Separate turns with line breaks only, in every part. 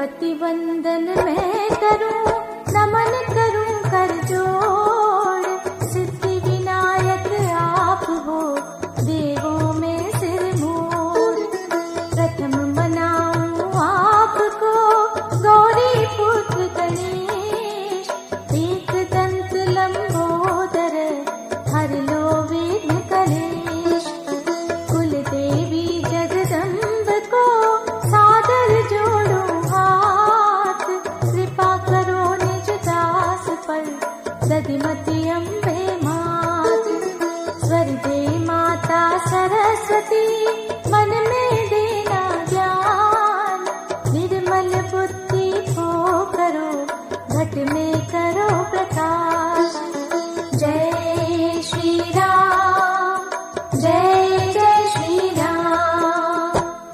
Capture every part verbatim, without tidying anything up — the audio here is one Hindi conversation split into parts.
गणपति वंदन मैं करूं, नमन करूं कर जोड़। सिद्धि विनायक आप हो, देवों में सिर मोड़। प्रथम मनाऊं आपको, गौरी पुत्र गणेश। एक दंत लंबोदर, हर लो विघ्न कलेश। कुल देवी जगदम्ब को सादर जोड़ो हाथ। कृपा करो निज दास पर, दधिमति अम्बे मात। स्वर दे माता सरस्वती, मन में देना ज्ञान। निर्मल बुद्धि को करो, घट में करो प्रकाश। जय श्री राम, जय जय श्री राम।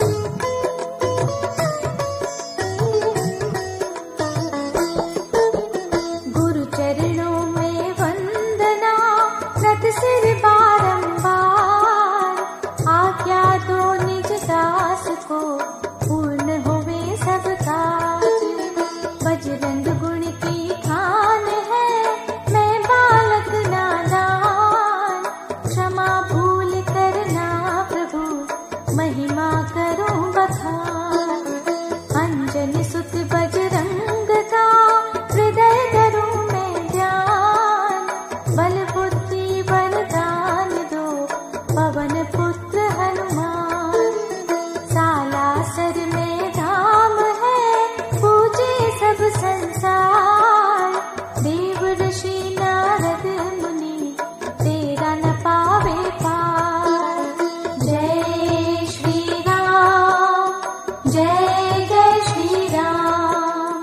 गुरु चरणों में वंदना, नत सिर बारंबार। आज्ञा दो निज दास को, पूर्ण होवे सब काज। बजरंग गुण की खान है, मैं बालक नादान। क्षमा भूल करना प्रभु, महिमा करो बखान। अंजनी सुत बजरंग का, हृदय धरूं मैं ध्यान। बल बुद्धि वरदान दो, पवन पुत्र हनुमान। सालासर में धाम है, पूजे सब संसार। देव ऋषि नारद मुनि, तेरा न पावे पार। जय श्री राम, जय जय श्री राम।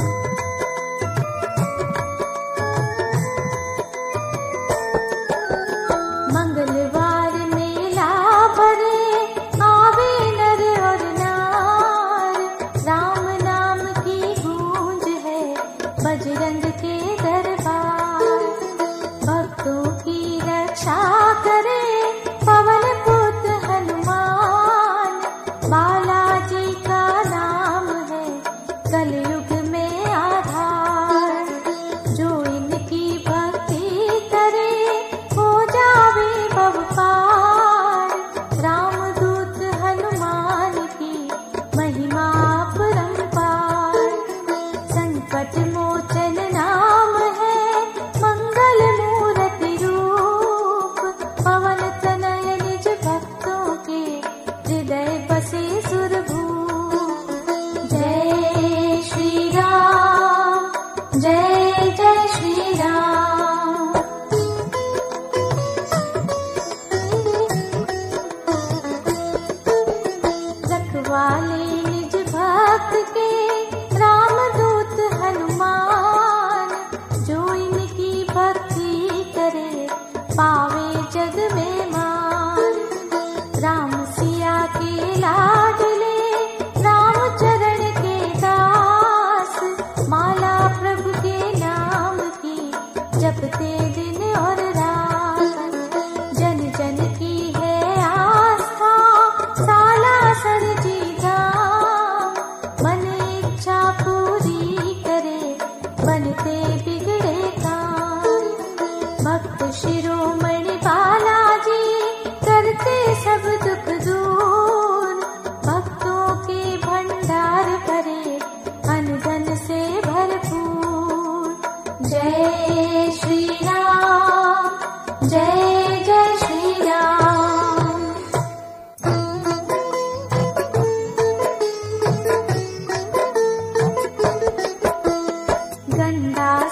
मंगलवार मेला भरे, आवे नर और नार। राम नाम की गूंज है, बजरंग के दरबार। भक्तों की रक्षा करे, पवन पुत्र हनुमान। बालाजी का नाम है, कलयुग में आधार। जो इनकी भक्ति करे, हो जावे भव पार। रामदूत हनुमान की, महिमा अपरंपार। संकट मोचन नाम है, मंगल मूर्ति रूप। पवन तनय निज भक्तों के, हृदय बसे सुरभूप। जय श्री राम, जय जय श्री राम। रखवाले निज भक्त के, रामदूत हनुमान। जो इनकी भक्ति करे, पावे जग में मान। राम सिया के लाडले, रामचरण के दास। माला प्रभु के नाम की, जपते दिन और रात। जन जन की है आस्था, सालासर जी धाम। मन इच्छा पूरी करे, बनते बिगड़े काम। भक्त शिरोमणि बालाजी, करते सब दुख दूर। भक्तों के भंडार भरे, अन्न धन से भरपूर। जय श्री राम, जय जय श्री राम। गंगा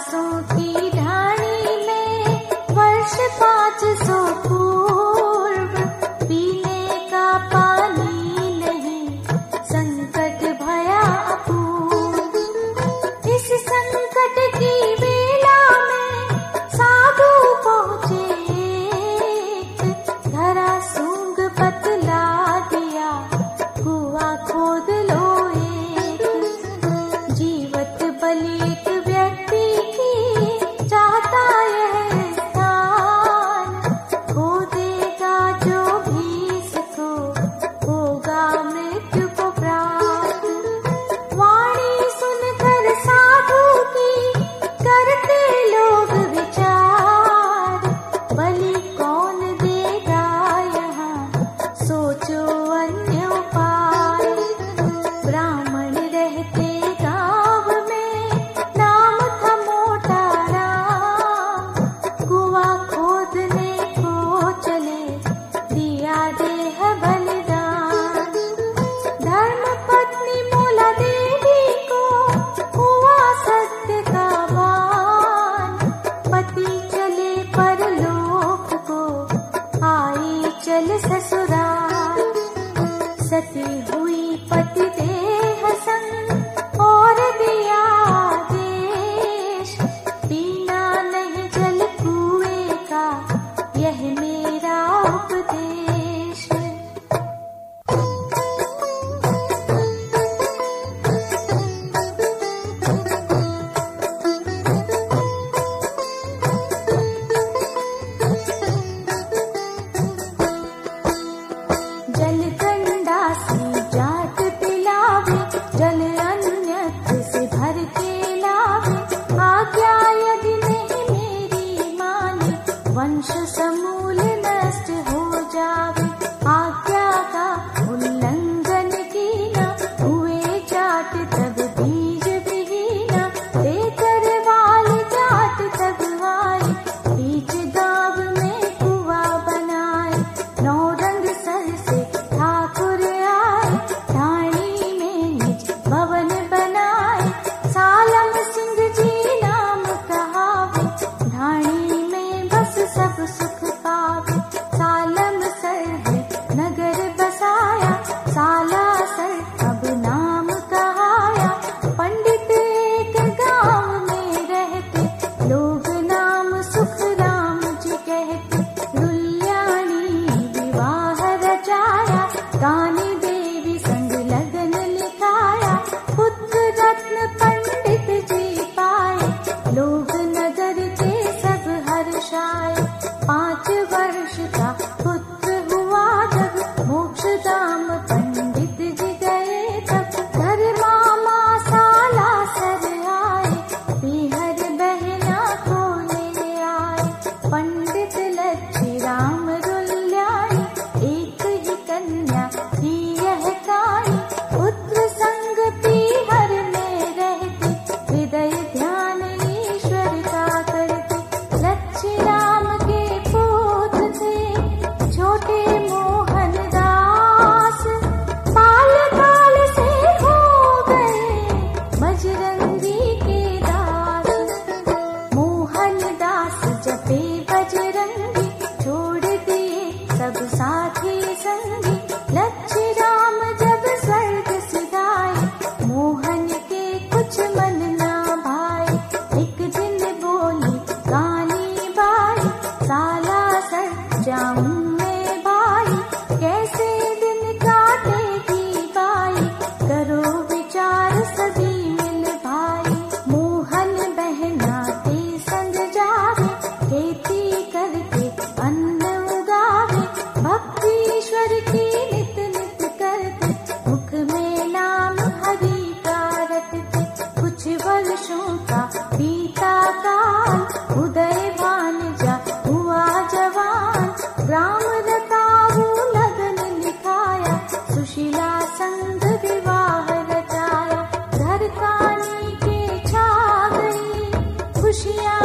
सभी मिल भाई। मोहन बहना के संग जावे, खेती करके अन्न उगावे। भक्ति ईश्वर की नित नित करते, मुख में नाम हरि का रटते। कुछ वर्षों का बीता काल, उदय भानुजा हुआ जवान। राम रताऊ लगन लिखाया, सुशीला संग विवाह रचाया। घर कानी के छा गई, खुशियाँ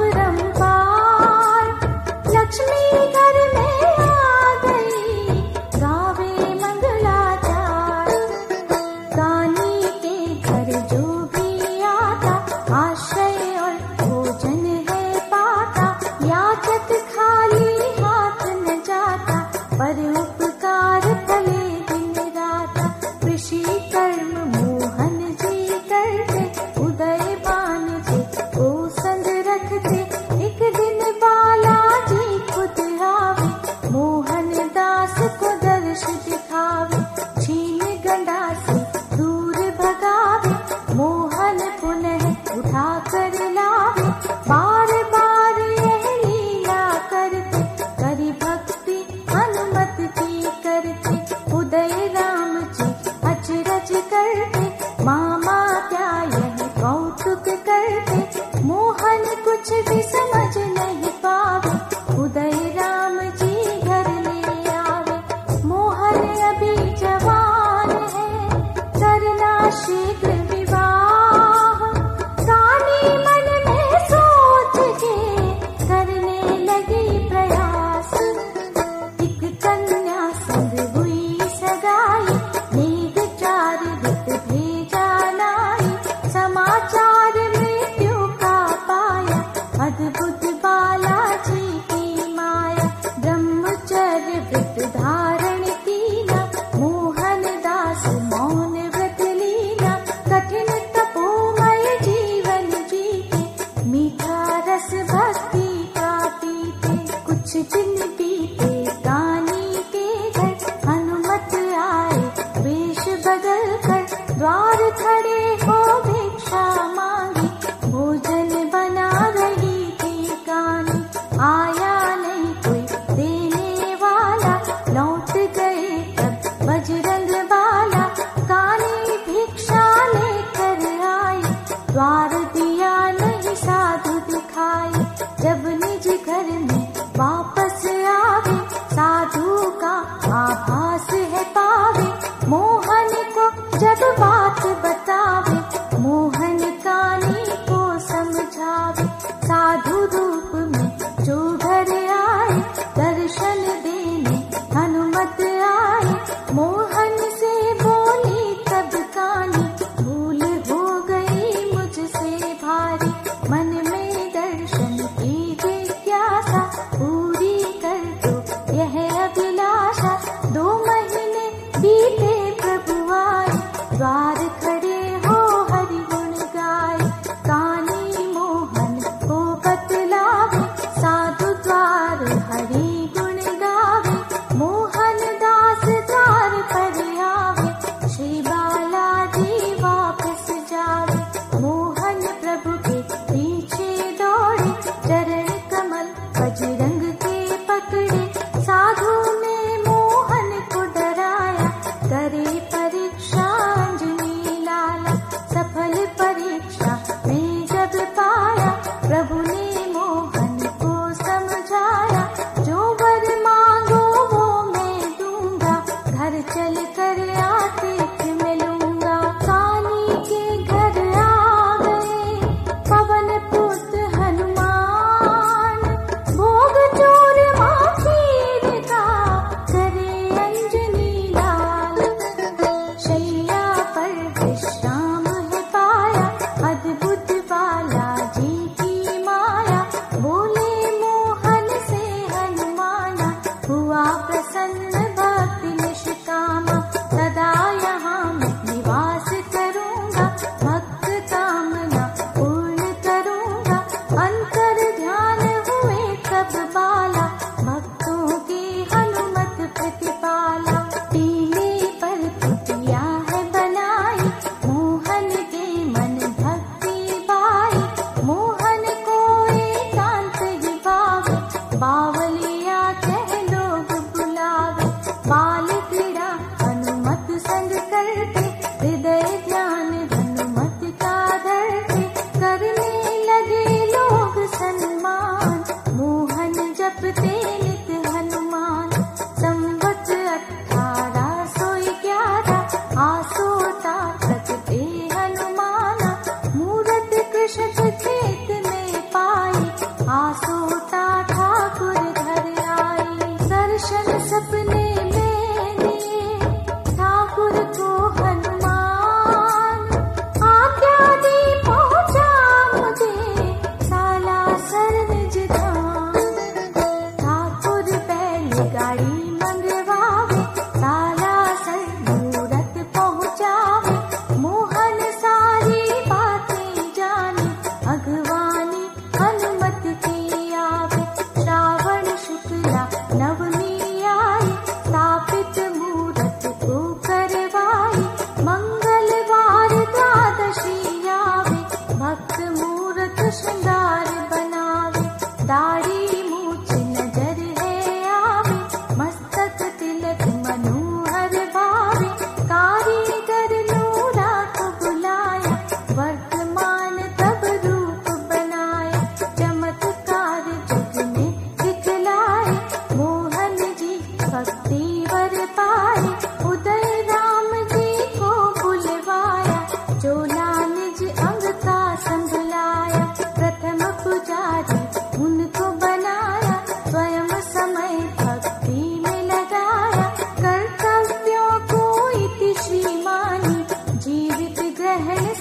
अपरंपार। लक्ष्मी घर में आ गई, गावे मंगलाचार। कानी के घर जो भी आता, आश्रय और भोजन है पाता। याचक खाली हाथ न जाता, पर उपकार फले दिन राता। कृषि कर्म मोहन जी करते, उदय भानुजी को संग रखते। एक दिन बालाजी खुद आवे, मोहन दास को दर्श दिखावे। छीन गंडा से दूर भगावे, मोहन पुनः उठा कर लावे। बार बार यह लीला करते, करी भक्ति हनुमत की करते। उदय राम जी अचरज करते, मामा क्या यह कौतुक करते। मोहन कुछ भी समझ नहीं पावे, उदय राम जी घर ले आवे। मोहन अभी जवान है, करना शीघ्र विवाह। कानी मन में सोच के करने लगी प्रयास। एक कन्या संग हुई सगाई, मेघ चार ऋत भेजा लाई। समाचार मृत्यु का पाया, अद्भुत बालाजी की माया। ब्रह्मचर्य व्रत धारण कीना, मोहन दास मौन व्रत लीना। कठिन तपोमय जीवन जीते, मीठा रस भक्ति का पीते। कुछ दिन बीते कानी के घर, हनुमत आए वेश बदल कर। द्वार खड़े हो भिक्षा मांगी, भोजन बना रही थी कानी। आया नहीं कोई देने वाला, लौट गए तब बजरंग बाला। कानी भिक्षा लेकर आई, द्वार दिया नहीं साधु दिखाई। जब निज घर में वापस आवे, साधु का आभास है पावे। मोहन को जब बात बतावे,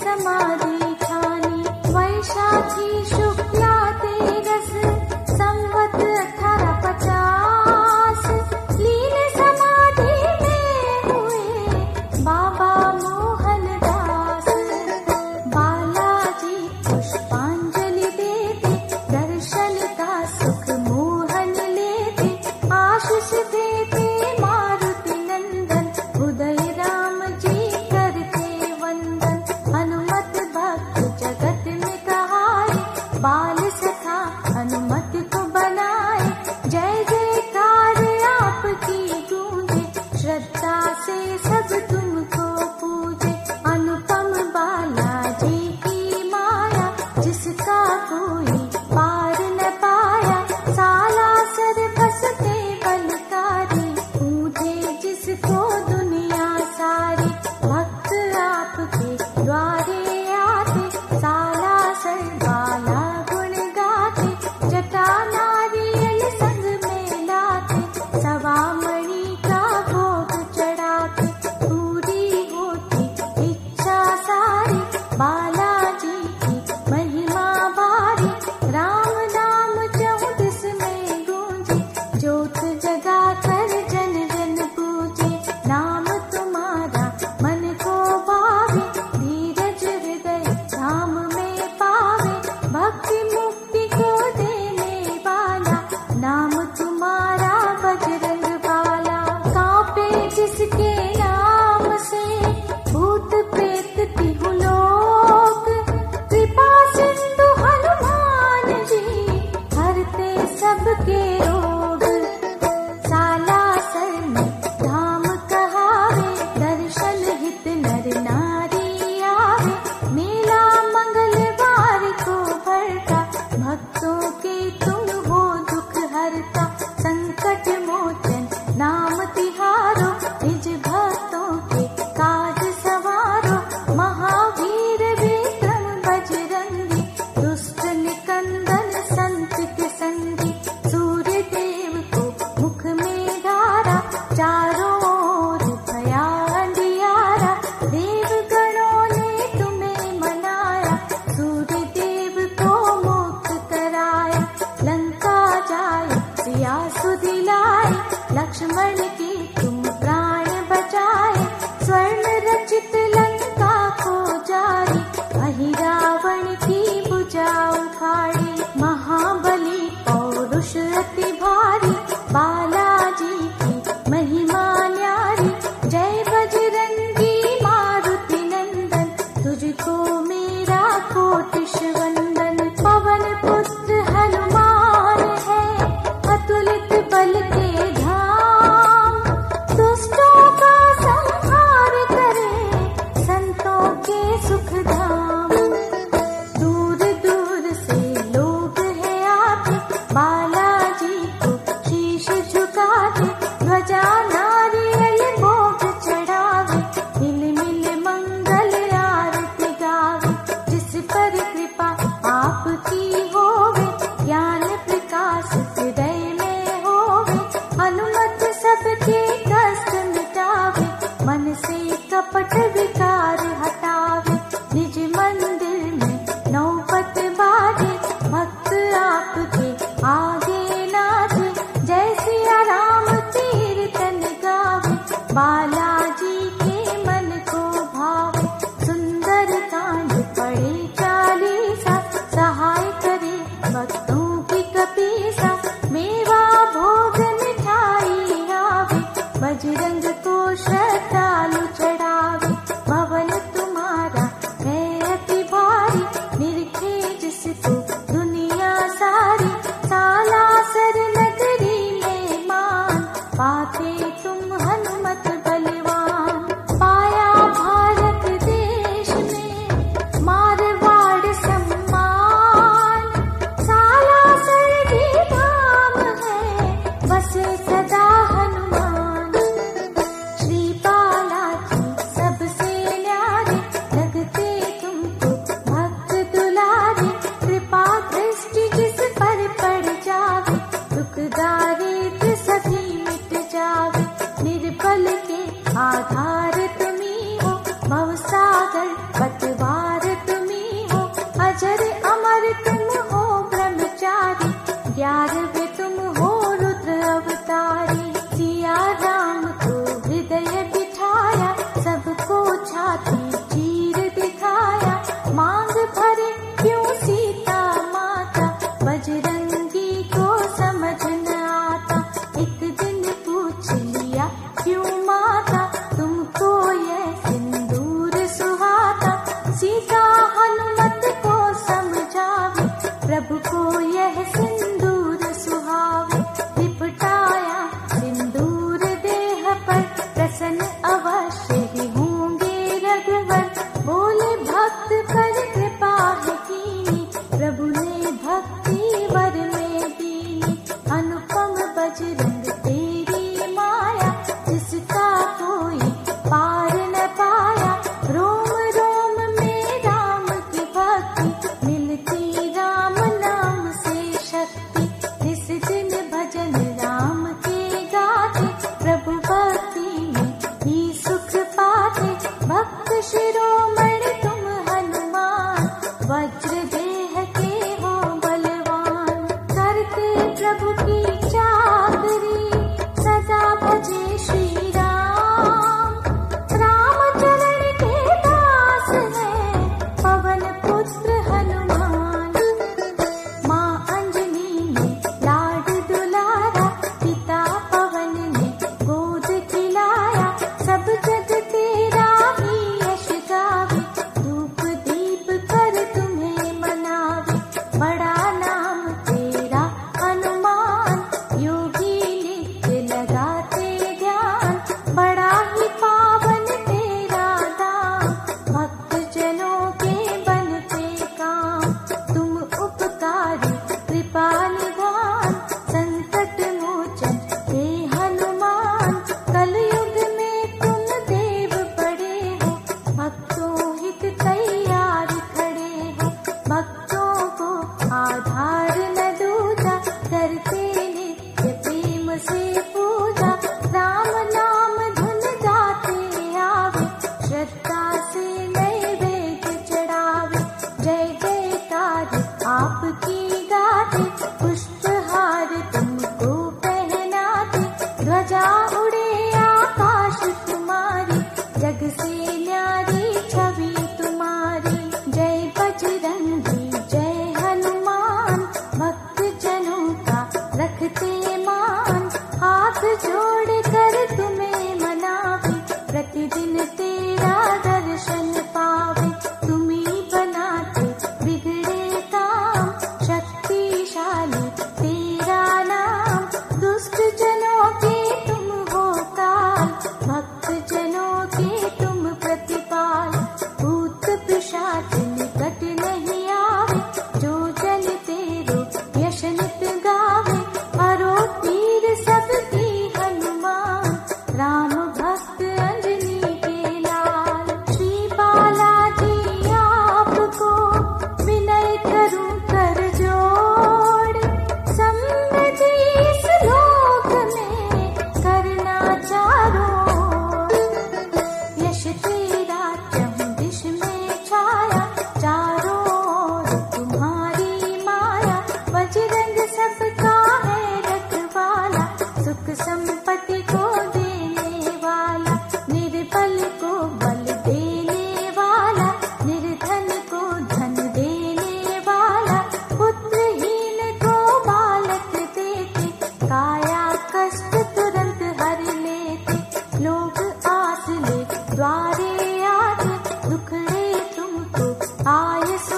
समाधि ठानी। वैशाखी शुक्ला तेरस संवत अठारह पचास, लीन समाधि में हुए बाबा मोहनदास। बालाजी पुष्पांजलि देते, दर्शन का सुख मोहन लेते, आशीष देते मारुति नंदन, उदय राम जी करते वंदन। हनुमत भक्त जगत में कहाए, बाल सखा हनुमत को बनाए। जय जयकार आपकी गूंजे, श्रद्धा से सब तुमको पूजे। अनुपम बालाजी की माया, जिसका कोई पार न पाया। सालासर बसते बलकारी, पूजे जिसको दुनिया सारी। भक्त आपके द्वारे आते, सालासर बाला गुण गाते। जटा नारियल संग में लाते, सवा मणि का भोग चढ़ाते। पूरी होती इच्छा सारी, बालाजी की महिमा भारी। राम नाम चौदिस में गूंजे, ज्योत जगा कर जन जन पूजे। नाम तुम्हारा मन को भावे, धीरज हृदय धाम में पावे। भक्ति मुक्ति को देने वाला, नाम तुम्हारा बजरंग बाला। कांपे जिसके नाम से, भूत प्रेत तिहु लोक। कृपा सिंधु हनुमान जी, हरते सबके रोग। सालासर में धाम कहावे, दर्शन हित नर नारी आवे। मेला मंगलवार को भरता, भक्तों के तुम हो दुख हरता। संकट मोचन नाम तिहारो, निज भक्तों के काज सवारो। महावीर विक्रम बजरंगी, दुष्ट निकंदन संत के संगी। सूर्य देव को मुख में धारा, चारों ओर भया अंधियारा। देव गणों ने तुम्हें मनाया, सूर्य देव को मुक्त कराया। लंका जाए सिया सुदिलाए, लक्ष्मण की तुम प्राण बचाए। स्वर्ण रचित लंका को जारी, अहि रावण की भुजा उखाड़ी। महाबली पौरुष अति भारी, बालाजी की महिमा न्यारी। जय बजरंगी मारुति नंदन, तुझको मेरा कोटिश वंदन। पवन पुत्र हनुमान है, अतुलित बल के धाम। दुष्टों का संहार करे, संतों के सुख धाम। दूर दूर से लोग हैं आते, बालाजी को शीश झुकाते। ध्वजा नारियल भोग चढ़ावे, मिल मिल मंगल आरती गावे। जिस पर कृपा आपकी हो, सीता हनुमत को समझावे, प्रभु को यह सिंदूर सुहावे। लिपटाया सिंदूर देह पर, प्रसन्न अवश्य ही होंगे रघुवर। बोले भक्त कर कृपा है कीनी, प्रभु ने भक्ति वर में दीनी। अनुपम बजरंग तेरी माया, जिसका कोई पार न पाया। रोम रोम में राम की भक्ति, मिलती राम नाम से शक्ति। जिस दिन भजन राम के गाते, प्रभु भक्ति में ही सुख पाते। भक्त शिरोमणि तुम हनुमान, वज्र देह के हो बलवान। करते प्रभु की चाकरी, सदा भजे श्री राम। रामचरण के दास है, पवन पुत्र हनुमान। माँ अंजनी ने लाड दुलारा, पिता पवन ने गोद खिलाया। सब जग तेरा ही यश गावे, धूप दीप कर तुम्हें मनावे। बड़ा नाम तेरा हनुमान, योगी नित्य लगाते ध्यान। बड़ा ही पावन तेरा दाम, भक्त जनों के बनते काम। तुम उपकारी कृपा निधान, संकट मोचन हे हनुमान। कलयुग में तुम देव बड़े हो, भक्तों हित तैयार खड़े हो। भक्तों को आधार न दूजा, करते नित्य प्रेम से पूजा। राम नाम धुन गाते आवे, श्रद्धा से नैवेद्य चढ़ावे। जय जयकार आपकी गाते, पुष्पहार तुमको पहनाते। ध्वजा उड़े आकाश तुम्हारी, जग से न्यारी छवि तुम्हारी। जय बजरंगी जय हनुमान, भक्त जनों का रखते मान। हाथ जोड़ कर तुम्हें मनावे, प्रतिदिन तेरा दर्शन पावे। तुम्ही बनाते बिगड़े काम, शक्तिशाली तेरा नाम। दुष्ट जनों के तुम हो काल, भक्त जनों के तुम प्रतिपाल। भूत पिशाच निकट नहीं आवे, जो जन तेरो यश नित गावे। हरो पीर सबकी हनुमान, राम भक्त अंजनी के लाल। श्री बालाजी आपको विनय करूं कर जोड़, समृद्धि इस लोक में करना चारों। यश तेरा चहुं दिश में छाया, चारों ओर तुम्हारी माया। बजरंग सबका है रखवाला, सुख संपत्ति को देने वाला। निर्बल को बल देने वाला, निर्धन को धन देने वाला। पुत्रहीन को बालक देते, काया कष्ट तुरंत हर लेते। लोग आस ले द्वारे आते, दुखड़े तुमको आए सो